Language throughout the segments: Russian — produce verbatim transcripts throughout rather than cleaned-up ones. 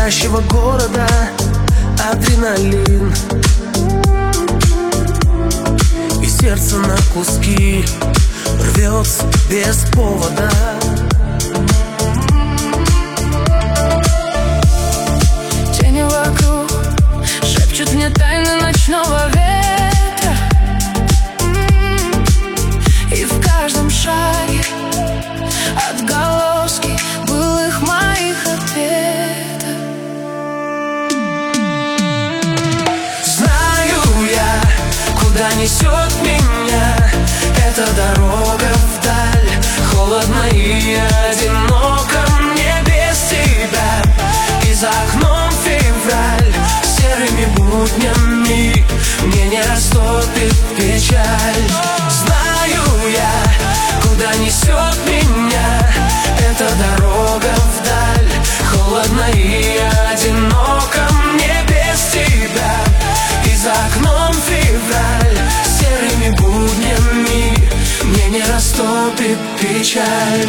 спящего города адреналин, и сердце на куски рвется без повода. Тени вокруг шепчут мне тайны ночного ветра, и в каждом шаге отголоски былых моих ответов. Знаю я, куда несет меня эта дорога вдаль. Холодно и одиноко мне без тебя, и за окном февраль. Серыми буднями мне не растопит печаль. Знаю я, куда несет меня эта дорога вдаль. Холодно и одиноко мне без тебя, и за окном февраль. Серыми буднями мне не растопит печаль.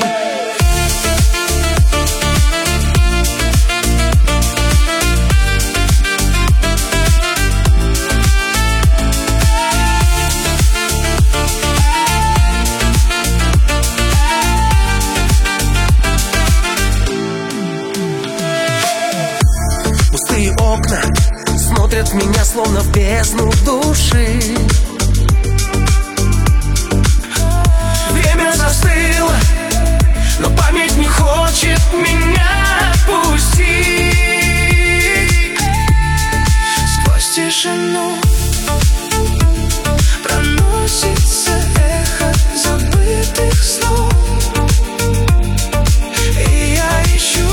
Пустые окна смотрят в меня, словно в бездну души. Время застыло, но память не хочет меня отпустить. Сквозь тишину проносится эхо забытых снов, и я ищу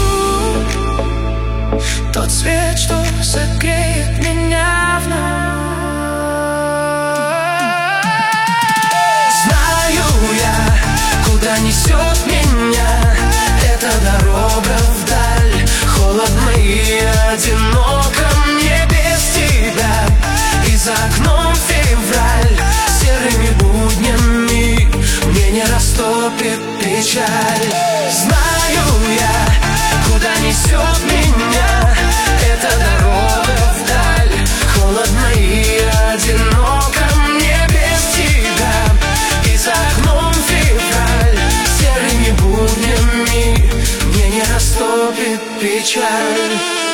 тот свет, что согреет меня вновь. Знаю я, куда несет меня эта дорога вдаль. Холодно и одиноко мне без тебя, и за окном февраль. Серыми буднями мне не растопит печаль. Знаю я, куда несет меня эта дорога вдаль. Холодно и одиноко мне без тебя, и за окном февраль. Серыми буднями мне не растопит печаль.